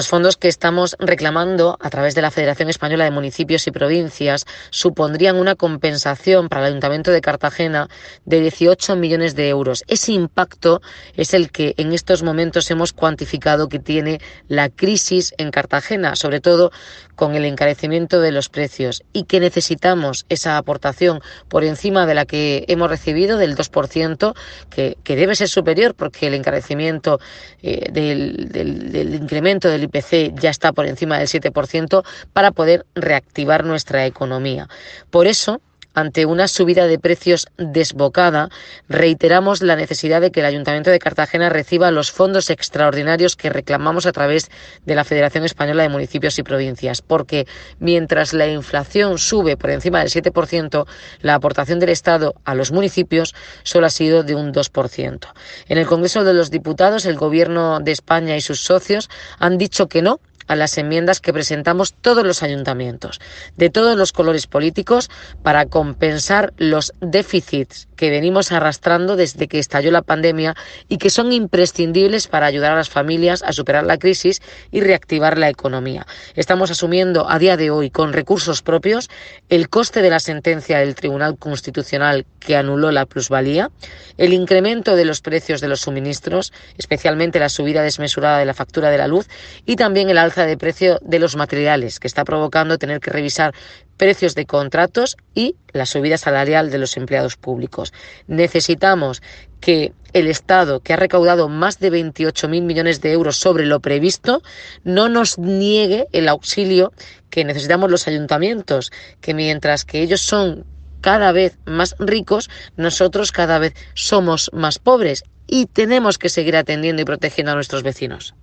Los fondos que estamos reclamando a través de la Federación Española de Municipios y Provincias supondrían una compensación para el Ayuntamiento de Cartagena de 18 millones de euros. Ese impacto es el que en estos momentos hemos cuantificado que tiene la crisis en Cartagena, sobre todo con el encarecimiento de los precios, y que necesitamos esa aportación por encima de la que hemos recibido del 2%, que debe ser superior porque el encarecimiento del incremento del IPC ya está por encima del 7%, para poder reactivar nuestra economía. Por eso, ante una subida de precios desbocada, reiteramos la necesidad de que el Ayuntamiento de Cartagena reciba los fondos extraordinarios que reclamamos a través de la Federación Española de Municipios y Provincias, porque mientras la inflación sube por encima del 7%, la aportación del Estado a los municipios solo ha sido de un 2%. En el Congreso de los Diputados, el Gobierno de España y sus socios han dicho que no a las enmiendas que presentamos todos los ayuntamientos, de todos los colores políticos, para compensar los déficits que venimos arrastrando desde que estalló la pandemia y que son imprescindibles para ayudar a las familias a superar la crisis y reactivar la economía. Estamos asumiendo a día de hoy, con recursos propios, el coste de la sentencia del Tribunal Constitucional que anuló la plusvalía, el incremento de los precios de los suministros, especialmente la subida desmesurada de la factura de la luz, y también el alza de precio de los materiales, que está provocando tener que revisar precios de contratos y la subida salarial de los empleados públicos. Necesitamos que el Estado, que ha recaudado más de 28.000 millones de euros sobre lo previsto, no nos niegue el auxilio que necesitamos los ayuntamientos, que mientras que ellos son cada vez más ricos, nosotros cada vez somos más pobres y tenemos que seguir atendiendo y protegiendo a nuestros vecinos.